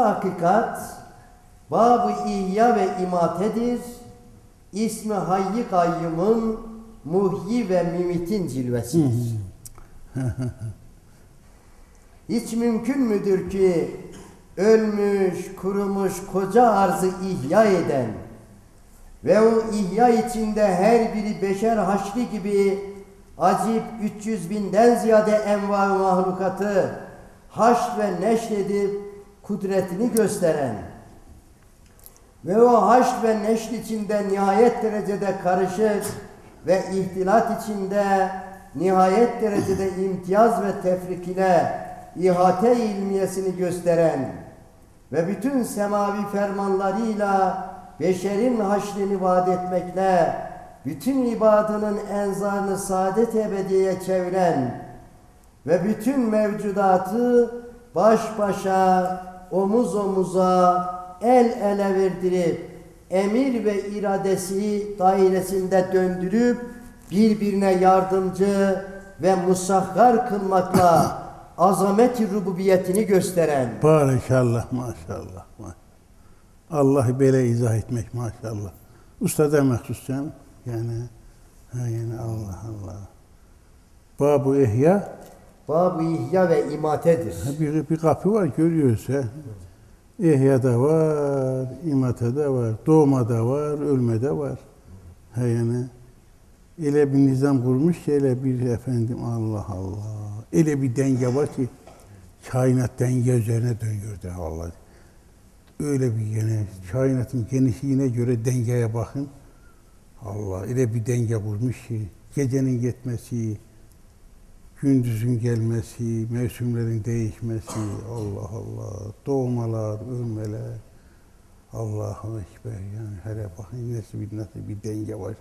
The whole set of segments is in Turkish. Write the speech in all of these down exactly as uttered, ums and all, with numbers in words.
hakikat Bab-ı İhya ve İmate'dir. İsmi Hayy-i Kayyum'un muhyi ve mümitin cilvesidir. Hiç mümkün müdür ki ölmüş, kurumuş koca arzı ihya eden ve o ihya içinde her biri beşer haşlı gibi acip üç yüz binden ziyade enva-ı mahlukatı haşr ve neşredip kudretini gösteren ve o haşr ve neşr içinde nihayet derecede karışık ve ihtilat içinde nihayet derecede imtiyaz ve tefrik ile ihate ilmiyesini gösteren ve bütün semavi fermanlarıyla beşerin haşrini vaat etmekle bütün ibadının enzarını saadet ebediye çeviren ve bütün mevcudatı baş başa, omuz omuza, el ele verdirip emir ve iradesi dairesinde döndürüp birbirine yardımcı ve musahhar kılmakla azamet-i rububiyetini gösteren. Barakallah, maşallah, maşallah. Allah'ı böyle izah etmek maşallah. Ustada mahsus canım. Yani, ha yani Allah Allah. Bab-ı İhya. Bab-ı İhya ve İmate'dir. Bir, bir kapı var görüyoruz ha. İhya'da var, İmate'de var, doğmada var, ölmede var. Ha yani. Öyle bir nizam kurmuş ki öyle bir efendim Allah Allah. Öyle bir denge var ki kainat denge üzerine dönüyor de vallahi. Öyle bir yani kainatın genişliğine göre dengeye bakın. Allah öyle bir denge kurmuş ki gecenin yetmesi, gündüzün gelmesi, mevsimlerin değişmesi, Allah Allah, doğmalar, ölmeler, Allahu Ekber yani hele bakın nasıl bir nasıl bir denge var.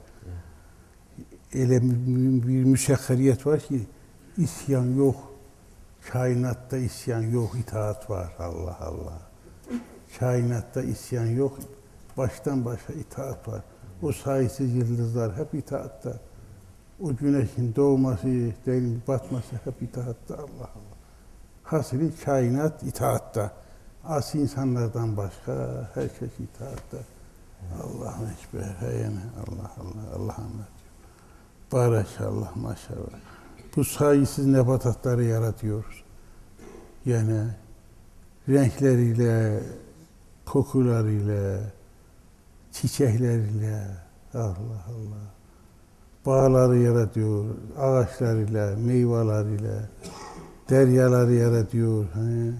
Öyle bir müsekkeriyet var ki isyan yok, kainatta isyan yok, itaat var, Allah Allah. Kainatta isyan yok, baştan başa itaat var. O sayısız yıldızlar hep itaatta. O güneşin doğması, değil batması hep itaatta, Allah Allah. Hasılı kainat itaatta. As insanlardan başka her şey itaatta. Allah'ın ekber, yani Allah Allah, Allah anlatıyor. Barakallah, maşallah. Bu sayısız nebatatları yaratıyoruz. Yani renkleriyle, kokularıyla, çiçekleriyle, Allah Allah. Bağları yaratıyor, ağaçlarıyla, meyveleriyle, deryaları yaratıyor. He.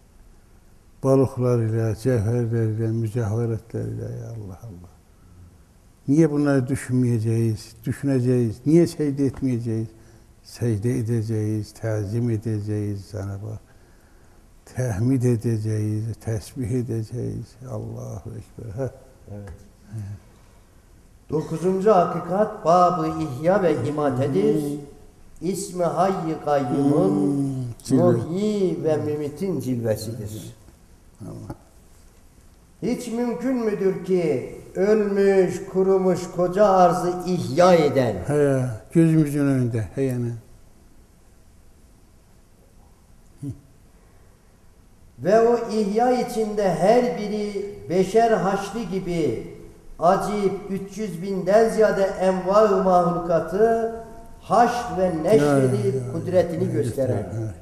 Balıklarıyla, cevherleriyle, mücevheretleriyle, ya Allah Allah. Niye bunları düşünmeyeceğiz, düşüneceğiz, niye secde etmeyeceğiz? Secde edeceğiz, tazim edeceğiz Cenab-ı Hak. Tehmid edeceğiz, tesbih edeceğiz. Allahu Ekber. Heh. Evet. Evet. Dokuzuncu hakikat Bab-ı İhya ve İmate'dir. İsmi Hayy-i Kayyum'un hmm, muhyi ve mümitin cilvesidir. Allah. Hiç mümkün müdür ki ölmüş, kurumuş koca arzı ihya eden? He, gözümüzün önünde. He yani. Ve o ihya içinde her biri beşer haşlı gibi acip üç yüz binden ziyade enva-ı mahlukatı haşr ve neşredip kudretini ya, gösteren. Ya, ya, ya.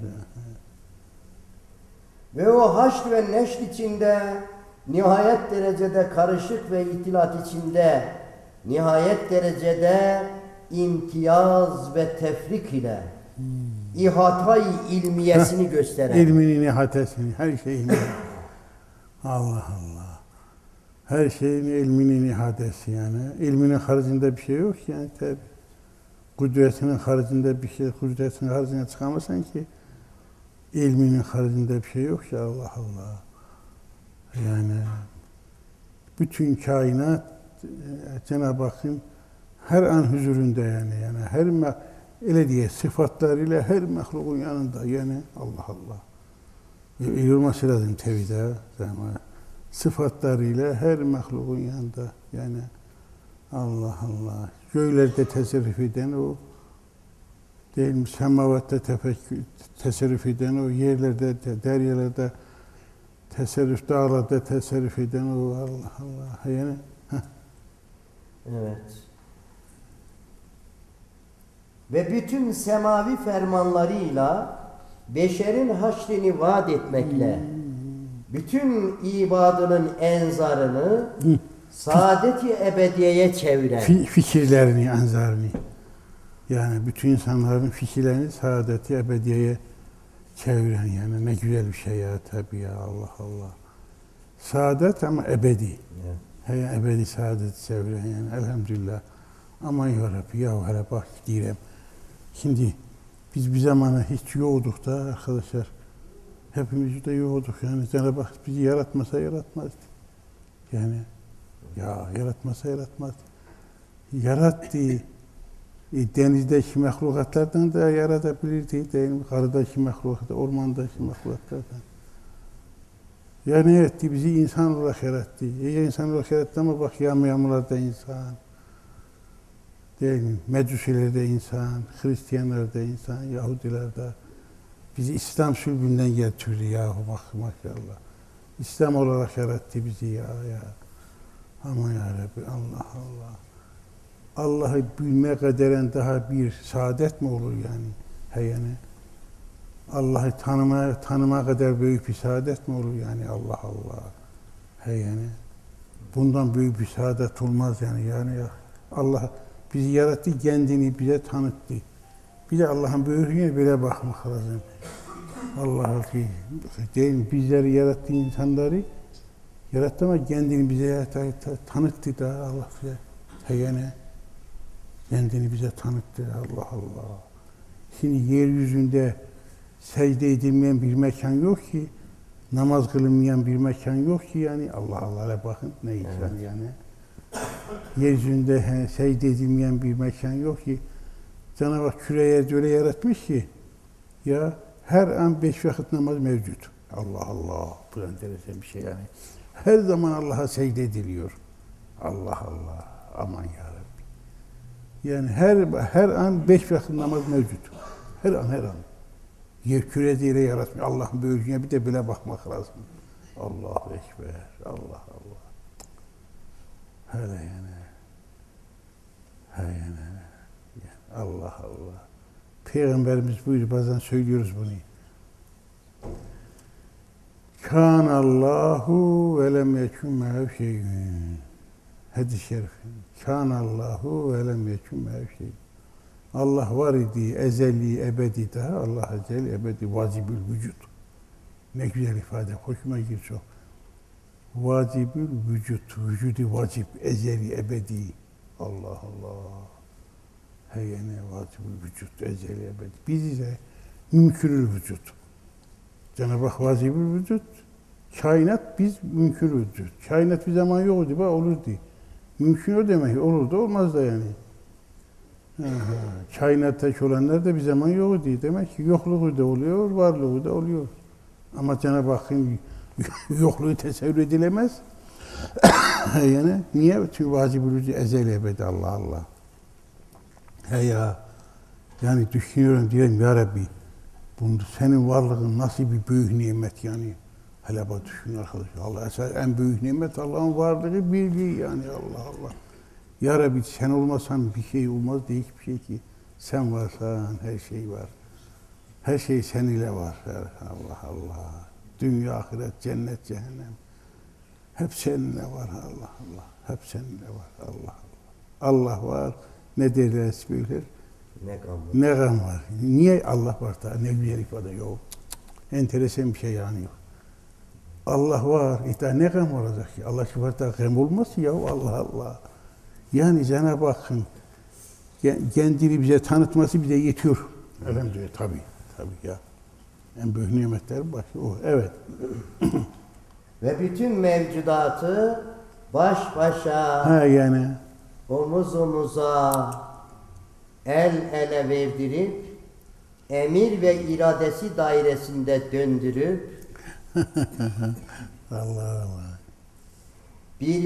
Ve o haşr ve neşr içinde nihayet derecede karışık ve itilat içinde nihayet derecede imtiyaz ve tefrik ile hmm. ihatay ilmiyesini gösteren. İlminin ihatesini, her şeyini. Allah Allah. Her şeyin ilminin ihadesi yani. İlminin haricinde bir şey yok yani tabi. Kudretinin haricinde bir şey, kudretinin haricinde çıkamazsan ki ilminin haricinde bir şey yok ya, Allah Allah. Yani bütün kainat Cenab-ı Hakk'ın her an huzurunda yani yani her öyle diye sıfatlarıyla her mahlukun yanında yani Allah Allah. İyi olması lazım tevhide zaman. Sıfatlarıyla her mahlukun yanında yani Allah Allah. Göklerde tesirruf eden o, değil mi? Semavatta tefekkür, tesirruf eden o, yerlerde, deryalarda Tesarruf dağlarda tesarruf eden o Allah Allah. Yani heh. Evet. Ve bütün semavi fermanlarıyla beşerin haşrini vaat etmekle bütün ibadının enzarını saadet-i ebediyeye çeviren Fi- fikirlerini, enzarını. Yani bütün insanların fikirlerini saadet-i ebediyeye çeviren, yani ne güzel bir şey ya, tabii ya, Allah Allah. Saadet ama ebedi. Evet. He, ebedi saadet çeviren, yani elhamdülillah. Aman ya Rabbi, ya hele bak diyeyim. Şimdi biz bir zamana hiç yoğduk da arkadaşlar. Hepimiz de yoğduk yani. Cenab-ı Hak bizi yaratmasa yaratmazdı. Yani ya yaratmasa yaratmazdı. Yarattı. E, denizdeki mahlukatlardan da yaratabilirdi. Değil mi? Karıdaki mahlukatlardan, ormandaki mahlukatlardan. Ya ne etti? Bizi insan olarak yarattı. E, insan olarak yarattı ama bak yağmurlar da insan. Değil mi? Mecusiler de insan, Hristiyanlar da insan, Yahudiler de. Bizi İslam sülbünden getirdi yahu bak maşallah. İslam olarak yarattı bizi ya ya. Aman ya Rabbi, Allah Allah. Allah'ı bilme kaderen daha bir saadet mi olur yani? He yani. Allah'ı tanıma, tanıma kadar büyük bir saadet mi olur yani? Allah Allah. He yani. Bundan büyük bir saadet olmaz yani. Yani ya. Allah bizi yarattı, kendini bize tanıttı. Bir de Allah'ın büyüklüğüne böyle bakmak lazım. Allah değil mi? Bizleri yarattığı insanları yarattı ama kendini bize yarattı, tanıttı da Allah bize. He yani. Kendini bize tanıttı. Allah Allah. Şimdi yeryüzünde secde edilmeyen bir mekan yok ki, namaz kılınmayan bir mekan yok ki yani. Allah Allah'a bakın ne insan evet. Yani. Yeryüzünde he, secde edilmeyen bir mekan yok ki. Cenab-ı Hak küreyi öyle yaratmış ki ya her an beş vakit namaz mevcut. Allah Allah. Bu enteresan bir şey yani. Her zaman Allah'a secde ediliyor. Allah Allah. Aman ya Rabbi. Yani her her an beş vakit namaz mevcut. Her an her an. Yer küresiyle yaratmış. Allah'ın büyüklüğüne bir de bile bakmak lazım. Allahu Ekber. Allah Allah. Hele yani. Hele yani. Allah Allah. Peygamberimiz buyuruyor, bazen söylüyoruz bunu. Kânallâhu ve lem yekun me'hu şey'ün. Hadis-i şerif. Kânallâhu ve lem yekun me'hu şey'ün. Allah var idi, ezeli, ebedi daha. Allah ezeli, ebedi, vacibül vücut. Ne güzel ifade, hoşuma gidiyor çok. Vacibül vücut, vücudu vacip, ezeli, ebedi. Allah Allah. Heyene vacibül vücut, ezeli, ebedi. Biz ise mümkünül vücut. Cenab-ı Hak vacibül vücut, kainat biz mümkünül vücut. Kainat bir zaman yoktu, bak olurdu. Mümkün o demek, olur da olmaz da yani. Aha. Kainattaki olanlar da bir zaman yoktu. Demek ki yokluğu da oluyor, varlığı da oluyor. Ama Cenab-ı Hakk'ın yokluğu tesevvür edilemez. Yani niye? Çünkü vacibül vücut, ezeli, ebedi, Allah Allah. He ya, yani düşünüyorum, diyorum ya Rabbi, bunu, senin varlığın nasıl bir büyük nimet yani. Hele bak düşün arkadaşlar, Allah esas en büyük nimet Allah'ın varlığı, birliği yani Allah Allah. Ya Rabbi sen olmasan bir şey olmaz değil hiçbir şey ki. Sen varsan her şey var. Her şey sen ile var. Allah Allah. Dünya, ahiret, cennet, cehennem. Hep seninle var Allah Allah. Hep seninle var Allah Allah. Allah var. Ne derler söyler? Ne gam var. Ne gam var. Niye Allah var da ne güzel ifade yok. Enteresan bir şey yani yok. Allah var. İşte ne gam olacak ki? Allah var da gam olmaz ya Allah Allah. Yani Cenab-ı Hakk'ın kendini bize tanıtması bize yetiyor. Elhamdülillah tabii. Tabii ya. En büyük nimetler başı o. Evet. Ve bütün mevcudatı baş başa, ha yani omuz omuza, el ele verdirip, emir ve iradesi dairesinde döndürüp, Allah Allah.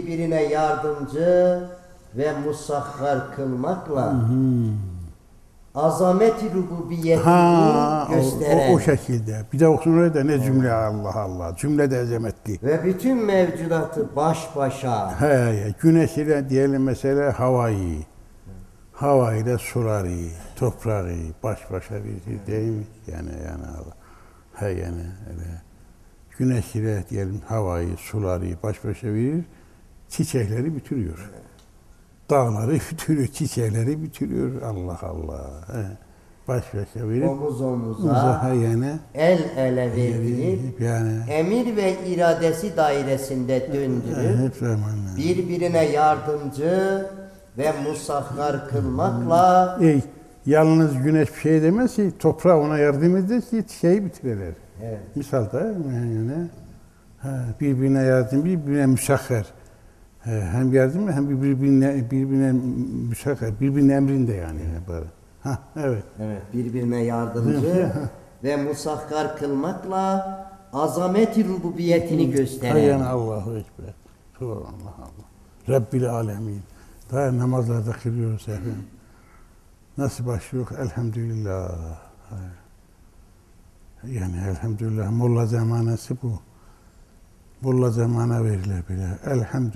birbirine yardımcı ve musahhar kılmakla, Hmm. azameti rububiyetini Ha, o, gösteren o, o şekilde. Bir de okusun öyle de ne cümle Allah Allah. Cümle de azametli. ve bütün mevcudatı baş başa He, güneş ile diyelim mesela havayı. Hava ile suları, toprağı baş başa bir şey değil mi? Yani yani Allah. He yani öyle. Güneş ile diyelim havayı, suları baş başa verir. Çiçekleri bitiriyor. Dağları bitiriyor, çiçekleri bitiriyor. Allah Allah. He. Baş başa verip omuz omuza uzaha yani el ele verdirip yani emir ve iradesi dairesinde döndürüp hep zamanla. birbirine yardımcı ve musahhar kılmakla Ey, yalnız güneş bir şey demez ki toprağı ona yardım eder ki çiçeği bitirirler. evet. Misalda yani ha, birbirine yardım, birbirine müsahhar. Ha, hem yardım hem birbirine birbirine müsahhar, birbirine emrinde yani böyle. Ha evet. Evet, birbirine yardımcı ve musahhar kılmakla azameti rububiyetini gösteren. Hayyan Allahu Ekber. Subhanallah Allah. Rabbil alemin. Daha namazlarda kılıyoruz efendim. Nasıl başlıyor? Elhamdülillah. Yani elhamdülillah. Molla zamanası bu. Molla zamana verilir bile. Elhamdü.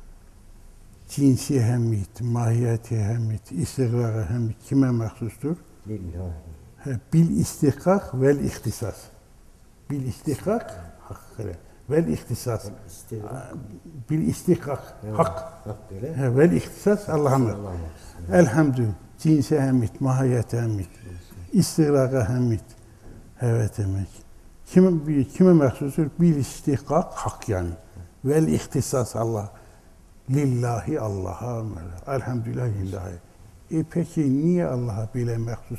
Cinsi ehemmiyet, mahiyeti ehemmiyet, istigraq ehemmiyet kime mahsustur? Lillahi. Bil istihkak vel ihtisas. Bil istihkak hakkı vel ihtisas. İstigraq. Bil istihkak Evet, hak. hak öyle. He, vel ihtisas Allah'ın. Allah'ım. Elhamdü. Cinsi ehemmiyet, mahiyeti ehemmiyet, istigraq ehemmiyet. Evet demek. Kime, kime mahsustur? Bil istihkak hak yani. Vel ihtisas Allah. Lillahi Allah'a, elhamdülillah lillahi. E peki niye Allah'a böyle mahsus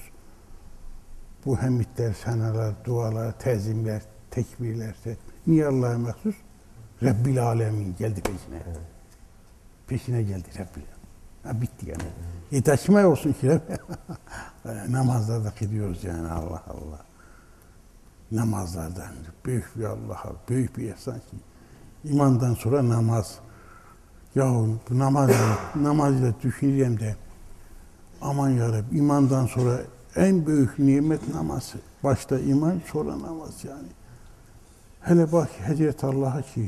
bu hamdler, senalar, dualar, tezimler, tekbirler, niye Allah'a mahsus? Rabbil alemin geldi peşine. Evet. Peşine geldi Rabbil. Ha bitti yani. E taşıma olsun ki namazlarda gidiyoruz yani Allah Allah. Namazlardan büyük bir Allah'a, büyük bir ihsan ki. İmandan sonra namaz. Ya bu namazla, namazla düşüneceğim de aman yarabbim imandan sonra en büyük nimet namaz. Başta iman sonra namaz yani. Hele bak Hazreti Allah'a ki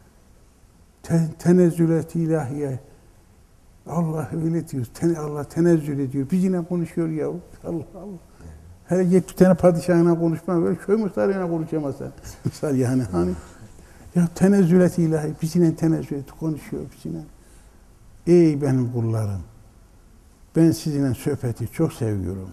te, tenezzület ilahiye Allah öyle diyor. Ten, Allah tenezzül ediyor. Biz yine konuşuyor ya. Allah Allah. Hele yetmiş tane padişahına konuşma böyle köy muhtarıyla konuşamazsa. Misal yani hani ya tenezzület ilahi, bizimle tenezzül konuşuyor bizimle. Ey benim kullarım, ben sizinle sohbeti çok seviyorum.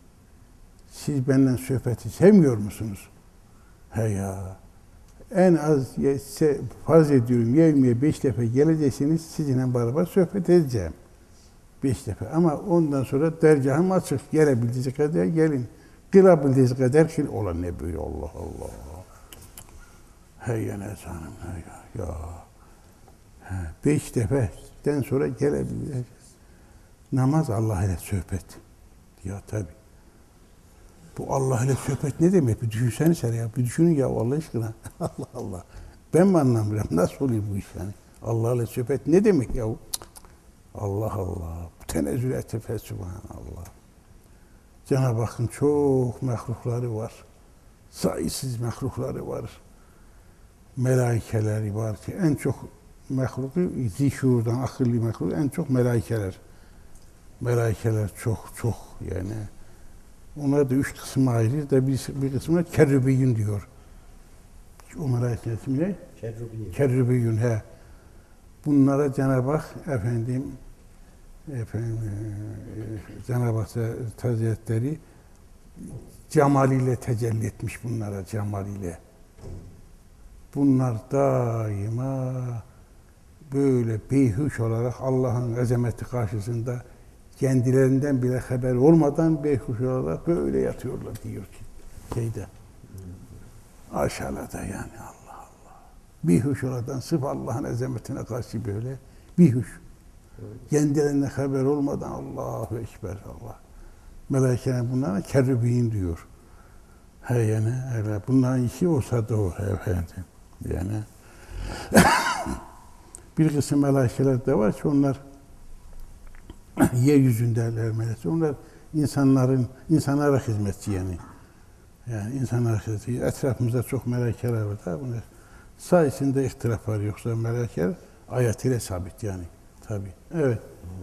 Siz benden sohbeti sevmiyor musunuz? He ya, en az size farz ediyorum, yevmiye beş defa geleceksiniz, sizinle beraber sohbet edeceğim. Beş defa ama ondan sonra dergahım açık, gelebildiğiniz kadar gelin. Kılabildiğiniz kadar kıl. Olan ne böyle Allah Allah. Hey ya ne canım ya. ya. Beş defeden sonra gelebilir. Namaz Allah ile sohbet. Ya tabi. Bu Allah ile sohbet ne demek? Bir düşünsene sen ya. Bir düşünün ya Allah aşkına. Allah Allah. Ben mi anlamıyorum? Nasıl oluyor bu iş yani? Allah ile sohbet ne demek ya? Allah Allah. Tenezzül etefe subhanallah. Cenab-ı Hakk'ın çok mehlukları var. Sayısız mehlukları var. Melaikeleri var ki en çok mehluku zişurdan akıllı mehluk en çok melaikeler. Melaikeler çok çok yani. Onlar da üç kısma ayrı da bir, bir kısmına kerrübiyün diyor. O melaikeler ismi ne? Kerrübiyün. Kerrübiyün he. Bunlara Cenab-ı Hak efendim efendim e, Cenab-ı Hak Hazretleri cemaliyle tecelli etmiş bunlara cemaliyle. Bunlar daima böyle beyhuş olarak Allah'ın azameti karşısında kendilerinden bile haber olmadan beyhuş olarak böyle yatıyorlar diyor ki şeyde. Aşağıda yani Allah Allah. Beyhuş olarak sırf Allah'ın azametine karşı böyle beyhuş. Kendilerinden haber olmadan Allahu Ekber Allah. Melekler bunlara kerrübîn diyor. He yani öyle. Bunların işi olsa da o efendim. Yani bir kısım melaikeler de var ki onlar yeryüzündeler melekler. Onlar insanların, insanlara hizmetçi yani. Yani insanlara hizmetçi. Etrafımızda çok melekeler var da bunlar. Sayesinde ihtilaf var, yoksa melekeler ayetiyle sabit yani. Tabii. Evet.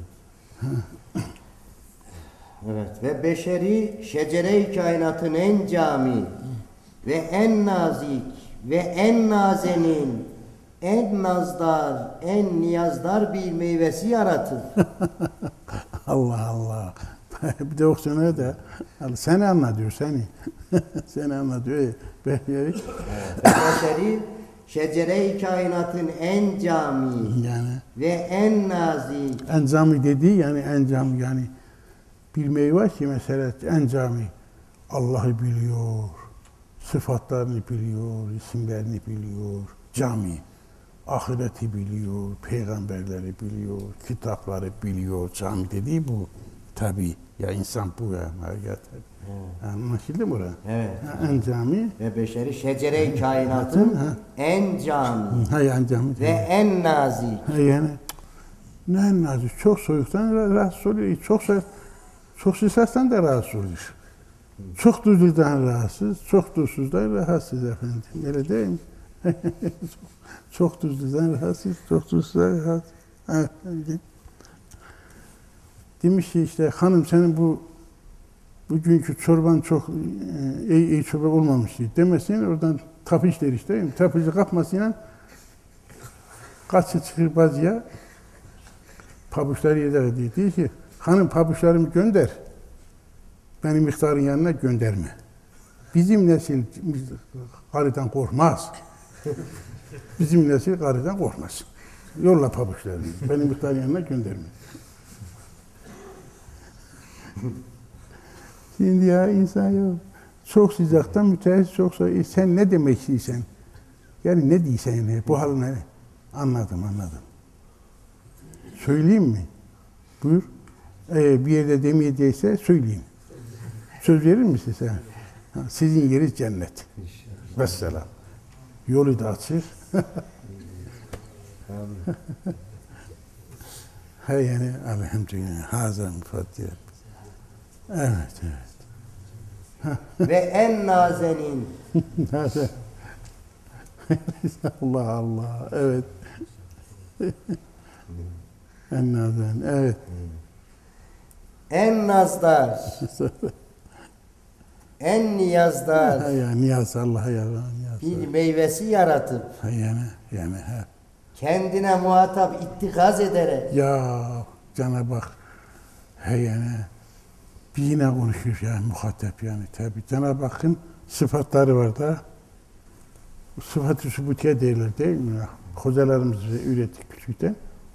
Evet. Ve beşeri şecere-i kainatın en cami ve en nazik ve en nazenin, en nazdar, en niyazdar bir meyvesi yaratır. Allah Allah. Bir de okusana da. Seni anlatıyor seni. Seni anlatıyor. Beşeri. Beşeri şecere-i kainatın en cami Yani ve en nazik. encami dediği yani encam yani bir meyve var ki mesela encami Allah'ı biliyor, sıfatlarını biliyor, isimlerini biliyor, cami, ahireti biliyor, peygamberleri biliyor, kitapları biliyor, cami dediği bu tabi. Ya insan bu ya. Evet. Yani anlaşıldı mı orada? Evet. En cami Ve beşeri şecere-i kainatın ha. en cami ha en cami. ve en nazik. Ha yani ne en nazik, çok soğuktan rahatsız oluyor, çok soğuk, çok sıcaktan da rahatsız oluyor. Çok tuzludan rahatsız, çok tuzsuzdan rahatsız efendim. Öyle değil mi? Çok tuzludan rahatsız, çok tuzsuzdan rahatsız. Evet. Demiş ki işte hanım senin bu bugünkü çorban çok e, iyi, iyi çorba olmamıştı demesine oradan tapış der işte. Tapıcı kapmasıyla kaçı çıkır bazıya pabuçları yeder diye. Diyor ki hanım pabuçlarımı gönder. Beni miktarın yanına gönderme. Bizim nesil karıdan korkmaz. Bizim nesil karıdan korkmaz. Yolla pabuçlarını. Beni miktarın yanına gönderme. Şimdi ya insan ya çok sıcaktan müteahhit çok soğuk. E sen ne demek istiyorsun? Yani ne diysen yani bu haline anladım anladım. Söyleyeyim mi? Buyur. Eğer bir yerde demeyecekse söyleyeyim. Söz verir misin sen? Ha, sizin yeri cennet. Vesselam. Yolu da açır. Ha yani elhamdülillah. Hazır müfaddiye. Evet, evet. Ve en nazenin. Allah Allah, evet. En nazen, evet. En nazdar. En niyazdar. Ha ya niyaz Allah'a ya niyaz. Bir meyvesi yaratıp Ha yani yani ha. kendine muhatap ittikaz ederek Ya Cenab-ı Hak he yani bir yine konuşuyor yani muhatap yani tabi. Cenab-ı Hakk'ın sıfatları var da sıfat-ı sübutiye derler değil mi? Hocalarımız bize ürettik küçükten.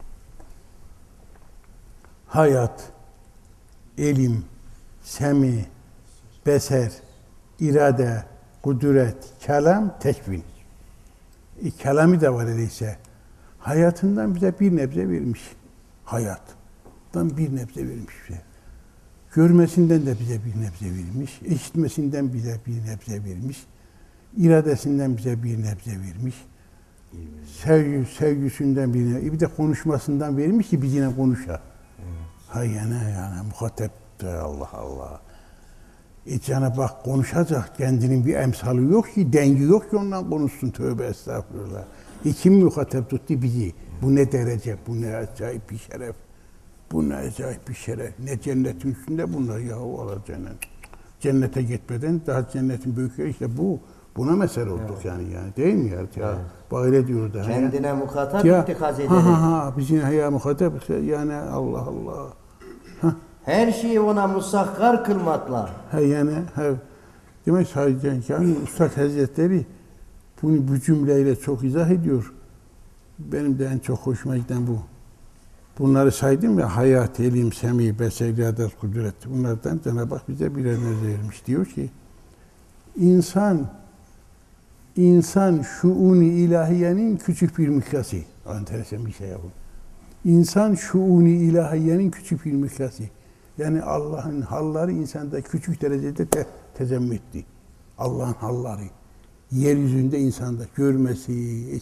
Hayat, ilim, semi, beser, irade, kudret, kelam, tekvin. E, kelamı da var öyleyse. Hayatından bize bir nebze vermiş. Hayattan bir nebze vermiş bize. Görmesinden de bize bir nebze vermiş. İşitmesinden bize bir nebze vermiş. İradesinden bize bir nebze vermiş. Sevgi, sevgisinden bir nebze, bir de konuşmasından vermiş ki biz yine konuşa. Ha yani yani muhatap Allah Allah. E Cenab-ı Hak konuşacak, kendinin bir emsalı yok ki, dengi yok ki ondan konuşsun, tövbe estağfurullah. E kim muhatap tuttu bizi? Bu ne derece, bu ne acayip bir şeref. Bu ne acayip bir şeref. Ne cennetin üstünde bunlar yahu Allah cennet. Cennete gitmeden daha cennetin büyükleri işte bu. Buna mesele olduk evet. yani yani değil mi ya? Ya evet. Böyle diyor da. Kendine ya, muhatap ya, ittikaz ederek. Ha ha ha bizim ya muhatap yani Allah Allah. Ha. Her şeyi ona musakkar kılmakla. Ha yani ha. Demek sadece yani Üstad Hazretleri bunu bu cümleyle çok izah ediyor. Benim de en çok hoşuma giden bu. Bunları saydım ya hayat, ilim, semi, beser, iradet, kudret. Bunlardan Cenab-ı Hak bize birer nezle vermiş. Diyor ki insan insan şuun-i ilahiyenin küçük bir mikyası. Enteresan bir şey bu. İnsan şuun-i ilahiyenin küçük bir mikyası. Yani Allah'ın halları insanda küçük derecede te tezemmü etti. Allah'ın halları. Yeryüzünde insanda görmesi,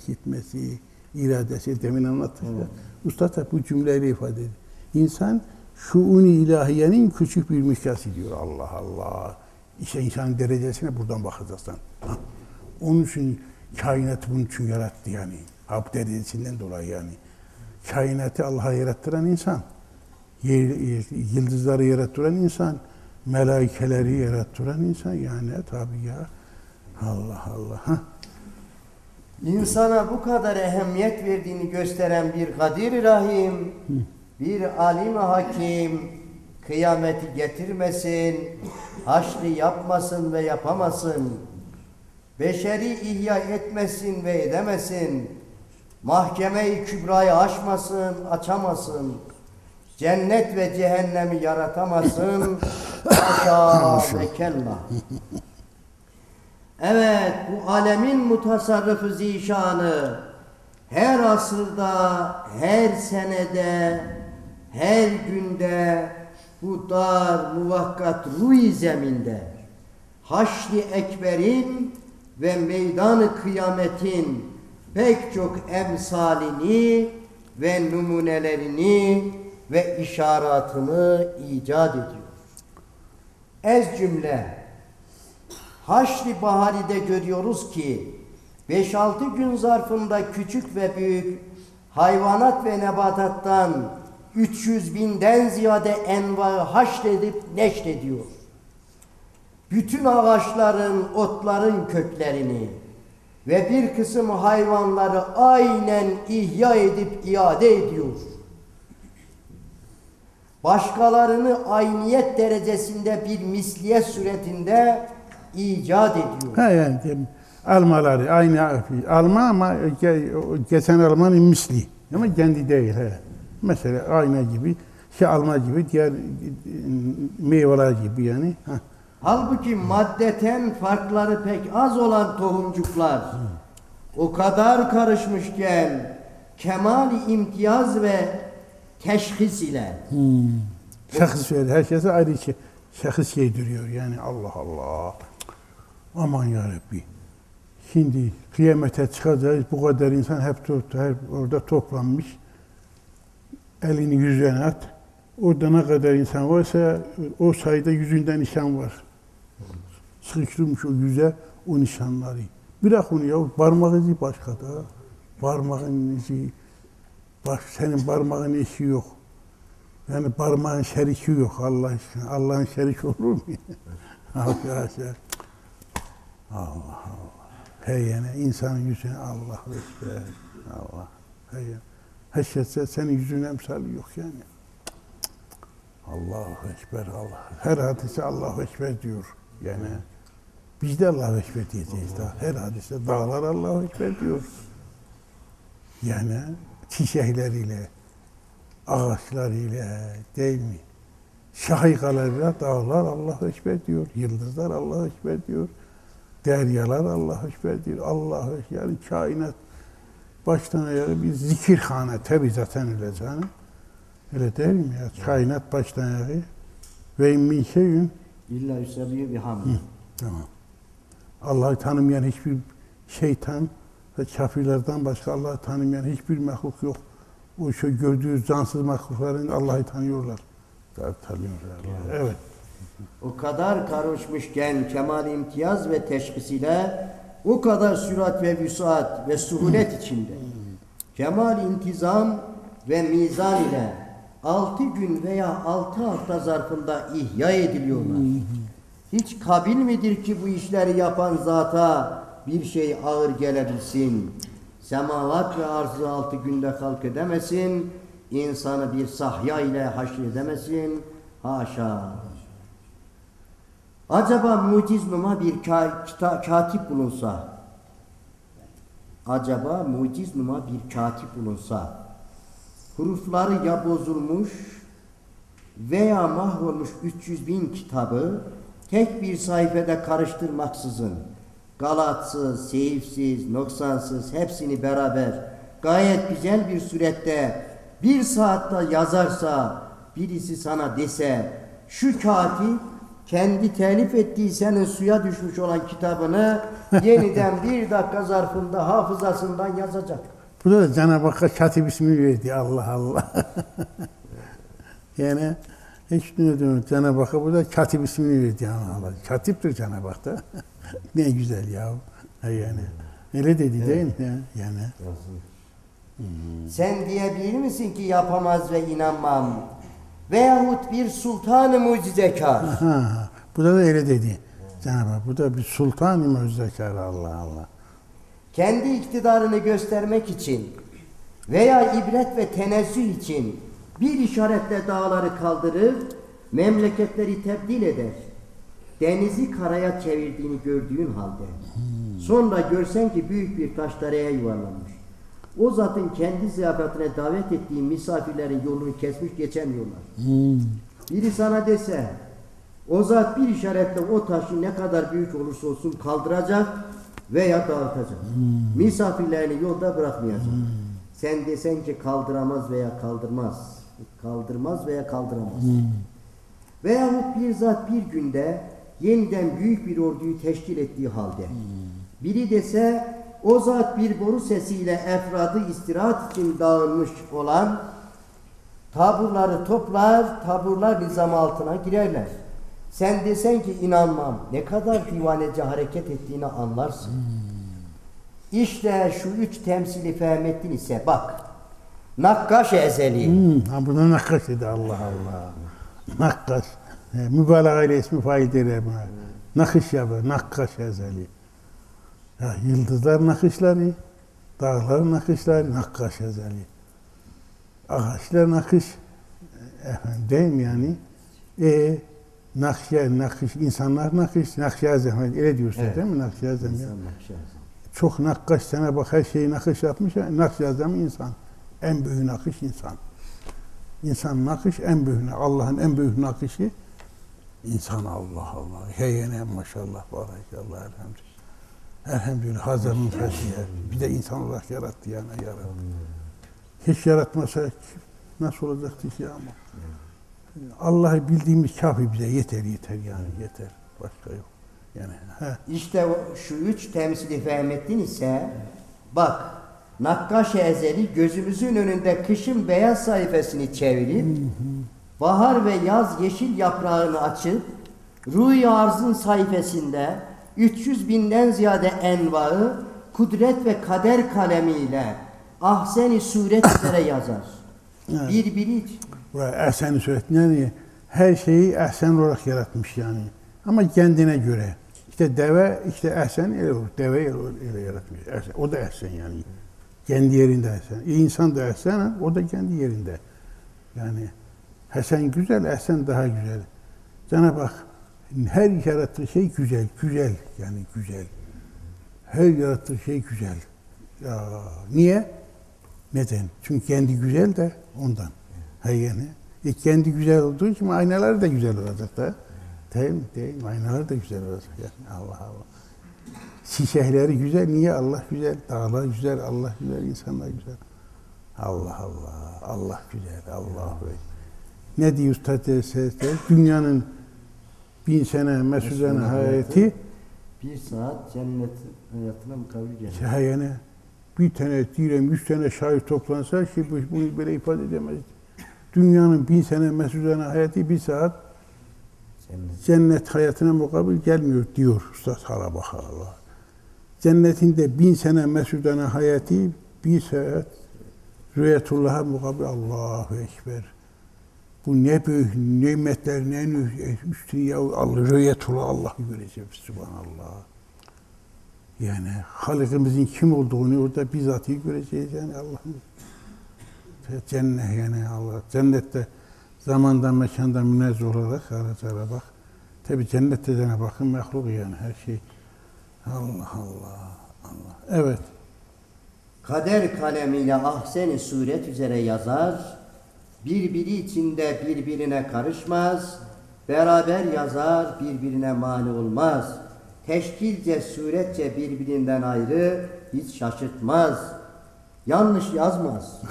işitmesi, iradesi demin anlattık ya. Usta da bu cümleyle ifade ediyor. İnsan şuun-i ilahiyenin küçük bir müşkası diyor. Allah Allah. İşte insanın derecesine buradan bakacaksın. Ha. Onun için kainatı bunun için yarattı yani. Hab derecesinden dolayı yani. Kainatı Allah'a yarattıran insan. Yıldızları yarattıran insan. Melaikeleri yarattıran insan. Yani tabii ya. Allah Allah. Ha. İnsana bu kadar ehemmiyet verdiğini gösteren bir Kadir Rahim, Hı. bir alim hakim, kıyameti getirmesin, haşrı yapmasın ve yapamasın, beşeri ihya etmesin ve edemesin, mahkeme-i kübrayı aşmasın, açamasın, cennet ve cehennemi yaratamasın, haşa ve kella. Evet, bu alemin mutasarrıfı zişanı her asırda, her senede, her günde bu dar muvakkat ruh-i zeminde Haşr-ı Ekber'in ve meydan-ı kıyametin pek çok emsalini ve numunelerini ve işaretini icat ediyor. Ez cümle Haşr-ı Bahari'de görüyoruz ki beş altı gün zarfında küçük ve büyük hayvanat ve nebatattan üç yüz binden ziyade envaı haşredip neşrediyor. Bütün ağaçların, otların köklerini ve bir kısım hayvanları aynen ihya edip iade ediyor. Başkalarını ayniyet derecesinde bir misliyet suretinde icat ediyor. Ha yani almaları aynı alma ama geçen almanın misli ama kendi değil. He. Mesela ayna gibi, şey alma gibi, diğer meyveler gibi yani. Ha. Halbuki maddeten farkları pek az olan tohumcuklar Hı. o kadar karışmışken kemal-i imtiyaz ve teşhis ile hmm. şahıs verir. Herkese ayrı şey, şahıs giydiriyor yani Allah Allah. Aman yarabbi. Şimdi kıyamete çıkacağız. Bu kadar insan hep, hep orada toplanmış. Elini yüzüne at. Orada ne kadar insan varsa o sayıda yüzünden nişan var. Sıkıştırmış o yüze o nişanları. Bırak onu ya. Parmak izi başka da. Parmağın izi. Bak senin parmağın eşi yok. Yani parmağın şeriki yok Allah aşkına. Allah'ın şeriki olur mu? Arkadaşlar. Allah Allah. Hey yani insanın yüzüne Allah ekber. Allah. Hey yani. Heşetse senin yüzüne emsali yok yani. Allahu ekber Allah. Her hadise Allahu ekber diyor. Yani biz de Allahu ekber diyeceğiz daha. Her hadise dağlar Allahu ekber diyor. Yani çiçekleriyle, ağaçlarıyla değil mi? Şahikalarıyla dağlar Allahu ekber diyor. Yıldızlar Allahu ekber diyor. Deryalar Allahu ekber diyor. Allahu ekber. Yani kainat baştan ayağı bir zikirhane. Tabi zaten öyle canım. Öyle değil mi ya? Kainat baştan ayağı. Ve min şeyün İlla yüsebihi bihamdi. Tamam. Allah'ı tanımayan hiçbir şeytan ve kafirlerden başka Allah'ı tanımayan hiçbir mahluk yok. O şu gördüğü cansız mahlukların Allah'ı tanıyorlar. Tanıyorlar. Evet. evet. O kadar karışmışken kemal imtiyaz ve teşhis ile o kadar sürat ve vüsat ve suhulet içinde kemal intizam ve mizan ile altı gün veya altı hafta zarfında ihya ediliyorlar. Hiç kabil midir ki bu işleri yapan zata bir şey ağır gelebilsin? Semavat ve arzı altı günde halk edemesin, insanı bir sahya ile haşredemesin. Haşa. Acaba muciz numa bir ka kita katip bulunsa, acaba muciz numa bir katip bulunsa, hurufları ya bozulmuş veya mahvolmuş üç yüz bin kitabı tek bir sayfada karıştırmaksızın, galatsız, seyifsiz, noksansız hepsini beraber gayet güzel bir surette bir saatte yazarsa, birisi sana dese, şu katip kendi telif ettiği senin suya düşmüş olan kitabını yeniden bir dakika zarfında hafızasından yazacak. Bu da Cenab-ı Hak katip ismini verdi. Allah Allah. Yani Hiç duymadım. Cenab-ı Hakk'a burada katip ismini verdi yani Allah. Katiptir Cenab-ı Hak da. Ne güzel ya. Yani. Öyle dedi evet. Değil mi? Yani. Hmm. Sen diyebilir misin ki yapamaz ve inanmam? Veyahut bir sultan-ı mucizekar. Aha, burada da öyle dedi. Cenab-ı Hak. Bu da bir sultan-ı mucizekar Allah Allah. Kendi iktidarını göstermek için veya ibret ve tenezzüh için bir işaretle dağları kaldırır, memleketleri tebdil eder. Denizi karaya çevirdiğini gördüğün halde. Hmm. Sonra görsen ki büyük bir taş dereye yuvarlanmış. O zatın kendi ziyaretine davet ettiği misafirlerin yolunu kesmiş geçemiyorlar. Hmm. Biri sana dese, o zat bir işaretle o taşı ne kadar büyük olursa olsun kaldıracak veya dağıtacak. Hmm. Misafirlerini yolda bırakmayacak. Hmm. Sen desen ki kaldıramaz veya kaldırmaz. Kaldırmaz veya kaldıramaz. Hmm. Veyahut bir zat bir günde yeniden büyük bir orduyu teşkil ettiği halde. Hmm. Biri dese o zat bir boru sesiyle efradı istirahat için dağılmış olan taburları toplar, taburlar nizam altına girerler. Sen desen ki inanmam, ne kadar divanece hareket ettiğini anlarsın. Hmm. İşte şu üç temsili Fehmettin ise bak, nakkaş ezeli. Hmm, ha bunu nakkaş dedi Allah Allah. Nakkaş. E, mübalağa ile ismi fail derler buna. Hmm. Nakış yapıyor, nakkaş ezeli. Ya, yıldızlar nakışları, dağlar nakışları, nakkaş ezeli. Ağaçlar nakış, efendim, değil mi yani? E, nakşe, nakış, insanlar nakış, nakşazem, öyle diyorsun evet. Değil mi? Nakşazem ya. Çok nakkaş sana bak her şeyi nakış yapmış, nakşazem insan. En büyük nakış insan. İnsan nakış en büyük, Allah'ın en büyük nakışı insan Allah Allah. Heyene maşallah, barakallah, elhamdülillah. Elhamdülillah, hazırın feşiye. Bir de insan olarak yarattı yani yarattı. Hiç yaratmasa nasıl olacaktı ki ama. Allah'ı bildiğimiz kafi bize yeter yeter yani yeter. Başka yok. Yani he. İşte o, şu üç temsili Fehmettin ise bak nakkaş ezeli gözümüzün önünde kışın beyaz sayfasını çevirip hı hı. bahar ve yaz yeşil yaprağını açıp ruh-i arzın sayfasında üç yüz binden ziyade envaı kudret ve kader kalemiyle ahsen-i suret üzere yazar. Evet. Birbiri ahsen-i suret yani her şeyi ahsen olarak yaratmış yani. Ama kendine göre. İşte deve işte ahsen öyle olur. Deve öyle yaratmış. Ahsen. O da ahsen yani. Kendi yerinde ahsen. İnsan da ahsen, o da kendi yerinde. Yani hasen güzel, ahsen daha güzel. Cenab-ı Hak her yarattığı şey güzel, güzel yani güzel. Her yarattığı şey güzel. Ya niye? Neden? Çünkü kendi güzel de ondan. Ha yani. E kendi güzel olduğu için aynalar da güzel olacak da. Değil mi? Değil mi? Aynalar da güzel olacak yani. Allah Allah. Çiçekleri güzel. Niye? Allah güzel. Dağlar güzel. Allah güzel. İnsanlar güzel. Allah Allah. Allah güzel. Allah güzel. Ne diyor Üstad Sesler? Dünyanın bin sene mesudane hayatı bir saat cennet hayatına mukabil gelir. Yani bir tane diyelim yüz tane şair toplansa ki bunu böyle ifade edemez. Dünyanın bin sene mesudane hayatı bir saat cennet, cennet hayatına mukabil gelmiyor diyor Üstad Harabak Allah. Cennetin de bin sene mesudane hayatı bir saat rüyetullah'a mukabil Allahu Ekber. Bu ne büyük nimetler, ne üstün ya Allah, rüyetullah Allah'ı göreceğiz subhanallah. Yani Halık'ımızın kim olduğunu orada bizzatı göreceğiz yani Allah'ın. Cennet yani Allah. Cennette zamandan, mekandan münezzeh olarak aracara bak. Tabi cennette Cenab-ı Hakk'ın mehluk yani her şey. Allah Allah Allah. Evet. Kader kalemiyle ahsen-i suret üzere yazar. Birbiri içinde birbirine karışmaz, beraber yazar, birbirine mani olmaz. Teşkilce, suretçe birbirinden ayrı, hiç şaşırtmaz. Yanlış yazmaz.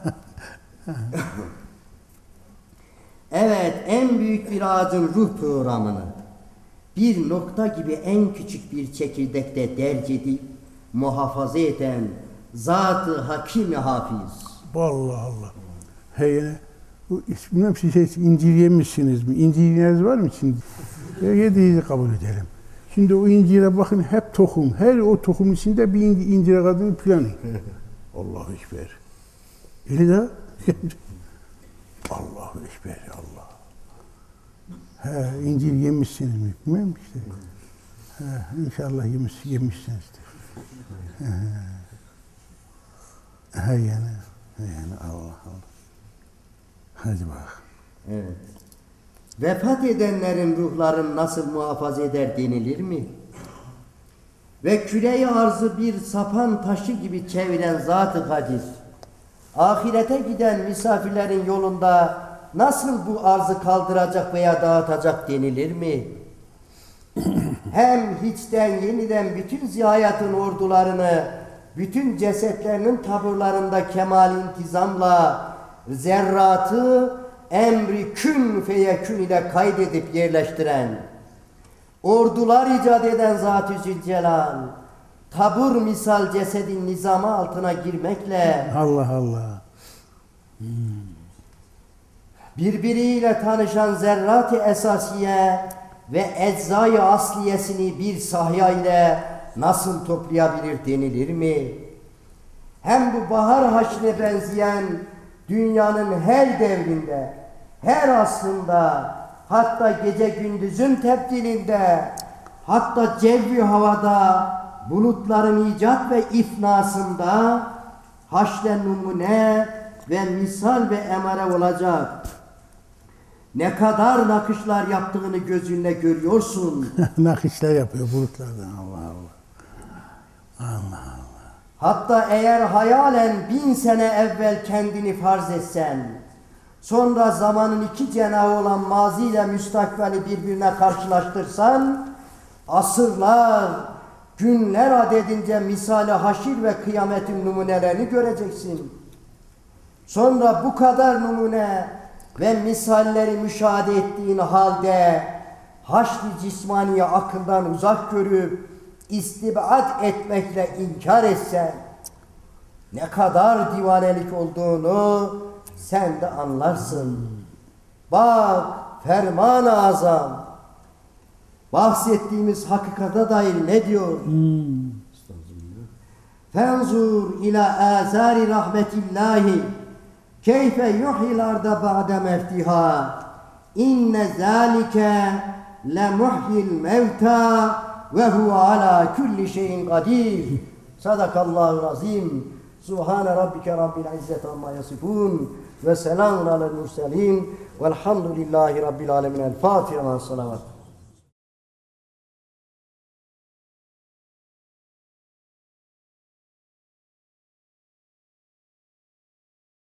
Evet, en büyük bir ağacın ruh programını bir nokta gibi en küçük bir çekirdekte derc edip muhafaza eden Zat-ı Hakim-i Hafiz. Vallahi Allah. Heyene Bu, bilmem siz hiç incir yemişsiniz mi? İnciriniz var mı şimdi? Ya yediğinizi kabul edelim. Şimdi o incire bakın hep tohum. Her o tohum içinde bir incire kadını planı. Allahu Ekber. Eli de Allahu Ekber Allah. He, incir yemişsiniz mi? Bilmem işte. He, inşallah yemiş, yemişsinizdir. He, he yani, he yani Allah Allah. Hadi bak. Evet. Vefat edenlerin ruhlarını nasıl muhafaza eder denilir mi? Ve küre-i arzı bir sapan taşı gibi çeviren Zat-ı Kadir, ahirete giden misafirlerin yolunda nasıl bu arzı kaldıracak veya dağıtacak denilir mi? Hem hiçten yeniden bütün ziyayatın ordularını, bütün cesetlerinin taburlarında kemal intizamla zerratı emri kün feyekün ile kaydedip yerleştiren, ordular icat eden Zat-ı Zülcelal, tabur misal cesedin nizamı altına girmekle Allah Allah. Hmm. birbiriyle tanışan zerrat-ı esasiye ve eczai asliyesini bir sahya ile nasıl toplayabilir denilir mi? Hem bu bahar haşrine benzeyen dünyanın her devrinde, her asrında, hatta gece gündüzün tebdilinde, hatta cevvi havada, bulutların icat ve ifnasında haşre numune ve misal ve emare olacak. Ne kadar nakışlar yaptığını gözünle görüyorsun. Nakışlar yapıyor bulutlardan Allah Allah. Allah Allah. Hatta eğer hayalen bin sene evvel kendini farz etsen, sonra zamanın iki cenahı olan mazi ile müstakbeli birbirine karşılaştırsan, asırlar, günler adedince misali haşir ve kıyametin numunelerini göreceksin. Sonra bu kadar numune ve misalleri müşahede ettiğin halde haşr-ı cismaniye akıldan uzak görüp istibat etmekle inkar etsen ne kadar divanelik olduğunu sen de anlarsın. Bak ferman-ı azam bahsettiğimiz hakikate dair ne diyor? Hmm. Fenzur ila azari rahmetillahi keyfe yuhyil arda ba'de mevtiha inne zâlike le muhyil mevta ve huve ala kulli şeyin kadir. Sadakallahu azim. Subhane rabbike rabbil izzeti amma yasifun ve selamun alel murselin velhamdülillahi rabbil alemin. El Fatiha ve salavat.